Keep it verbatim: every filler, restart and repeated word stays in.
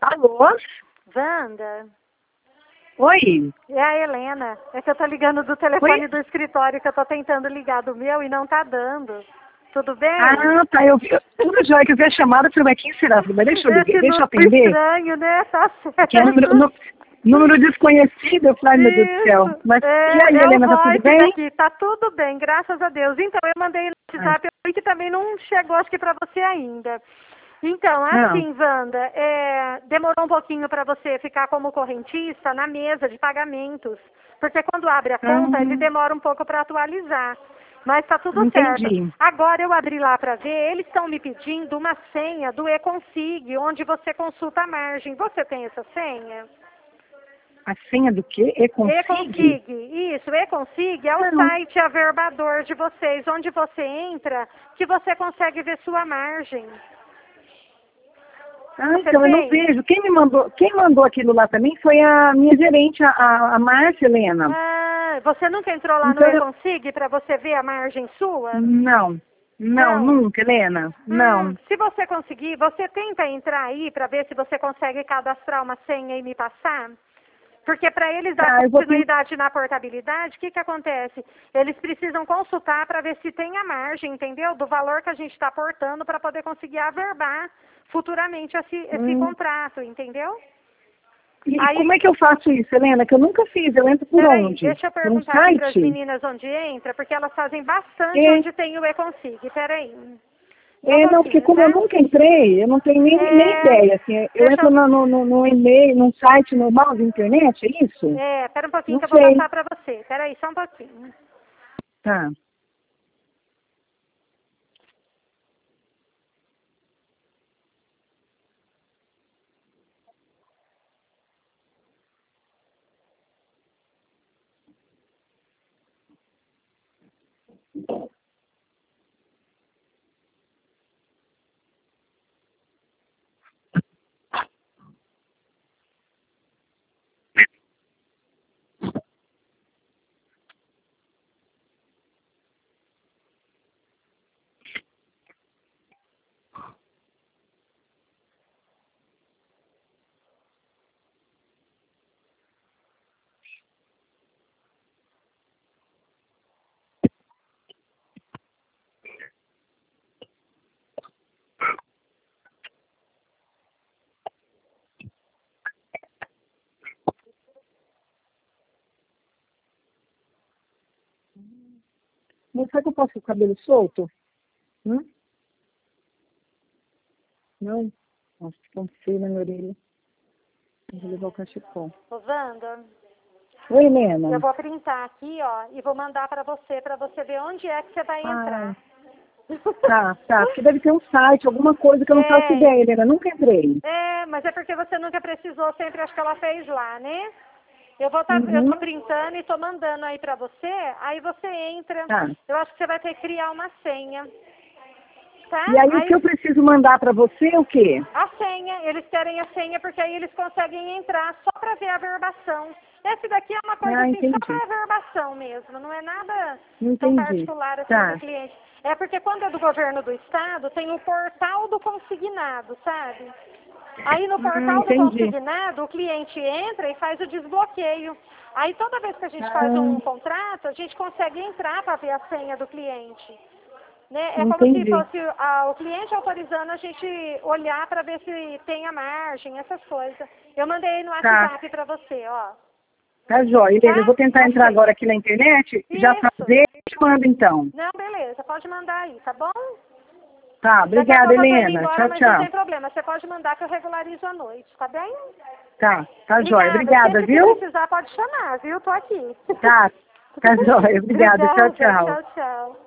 Alô? Wanda? Oi? É a Helena. É que eu tô ligando do telefone Oi? do escritório, que eu tô tentando ligar do meu e não tá dando. Tudo bem? Ah, tá. Eu vi. Tudo jóia que eu vi a chamada, eu falei, mas quem será? Eu falei, mas deixa eu ligar, Esse deixa eu número atender. estranho, né? Tá certo. Que é número, nu- número desconhecido. Eu falei, ai, meu Deus do céu. Isso. Mas e aí, É, é o Helena, tá tudo voice bem? daqui. Tá tudo bem, graças a Deus. Então, eu mandei no Ai, WhatsApp e que também não chegou, acho que pra você ainda. Então, não. assim, Wanda, é, demorou um pouquinho para você ficar como correntista na mesa de pagamentos. Porque quando abre a conta, ele Hum, demora um pouco para atualizar. Mas tá tudo certo. entendi. Agora eu abri lá para ver, eles estão me pedindo uma senha do eConsig, onde você consulta a margem. Você tem essa senha? A senha do quê? E-Consig? eConsig, isso, eConsig é o Não. site averbador de vocês, onde você entra, que você consegue ver sua margem. Ah, Você então eu não tem? vejo. Quem me mandou, quem mandou aquilo lá também foi a minha gerente, a, a, a Márcia Helena. Ah, você nunca entrou lá no Então, eu- eConsig para você ver a margem sua? não. Não, Não. nunca, Helena. Hum, Não. se você conseguir, você tenta entrar aí para ver se você consegue cadastrar uma senha e me passar? Porque para eles dar Tá, eu vou tentar. continuidade na portabilidade, o que, que acontece? Eles precisam consultar para ver se tem a margem, entendeu? Do valor que a gente está aportando para poder conseguir averbar futuramente esse, esse Hum. contrato, entendeu? E e Aí, como é que eu faço isso, Helena? Que eu nunca fiz. Eu entro por peraí, onde? deixa eu Por um perguntar aqui para as site? meninas onde entra, porque elas fazem bastante É, onde tem o eConsig. Peraí, só um é, não, porque pouquinho, como eu tá? nunca entrei, eu não tenho nem, nem É, ideia. Assim, eu deixa entro eu... no, no, no, no e-mail, num site normal de internet, é isso? É, pera um pouquinho Não que eu vou sei. passar para você. Peraí, só um pouquinho. Tá. Mas será que eu posso com o cabelo solto? Hum? Não? Nossa, que tão feio na minha orelha. Eu vou levar o cachecol. Ô, Wanda, Oi, eu Helena. vou printar aqui, ó, e vou mandar para você, para você ver onde é que você vai Ah, entrar. tá, tá. Porque deve ter um site, alguma coisa que eu não faço É, ideia, Helena. Nunca entrei. é, mas é porque você nunca precisou, sempre acho que ela fez lá, né? Eu vou tá, eu tô Uhum. printando e tô mandando aí pra você, aí você entra. Tá. Eu acho que você vai ter que criar uma senha, tá? E aí o que Aí eu preciso mandar pra você é o quê? a senha, eles querem a senha porque aí eles conseguem entrar só pra ver a verbação. Esse daqui é uma coisa Ah, assim, só entendi. pra verbação mesmo, não é nada tão Entendi. particular assim do Tá. cliente. É porque quando é do governo do estado, tem o portal do consignado, sabe? Aí no Ah, portal do entendi. consignado, o cliente entra e faz o desbloqueio. Aí toda vez que a gente faz Ah, um contrato, a gente consegue entrar para ver a senha do cliente. Né? É como se entendi. fosse a, o cliente autorizando a gente olhar para ver se tem a margem, essas coisas. Eu mandei no Tá. WhatsApp para você, ó. Tá jóia. Helena, eu Tá? vou tentar entrar Achei. agora aqui na internet, já Isso. fazer e te mando então. Não, beleza. Pode mandar aí, tá bom? Tá, Daqui a obrigada, pouco eu tô indo Helena. embora, Tchau, mas não tchau. tem problema. Você pode mandar que eu regularizo à noite, tá bem? Tá, tá jóia. Obrigada. Obrigada, Sempre que viu? precisar, pode chamar, viu? Tô aqui. Tá, tá jóia. Obrigada. Tchau, Obrigada. tchau. Tchau, tchau.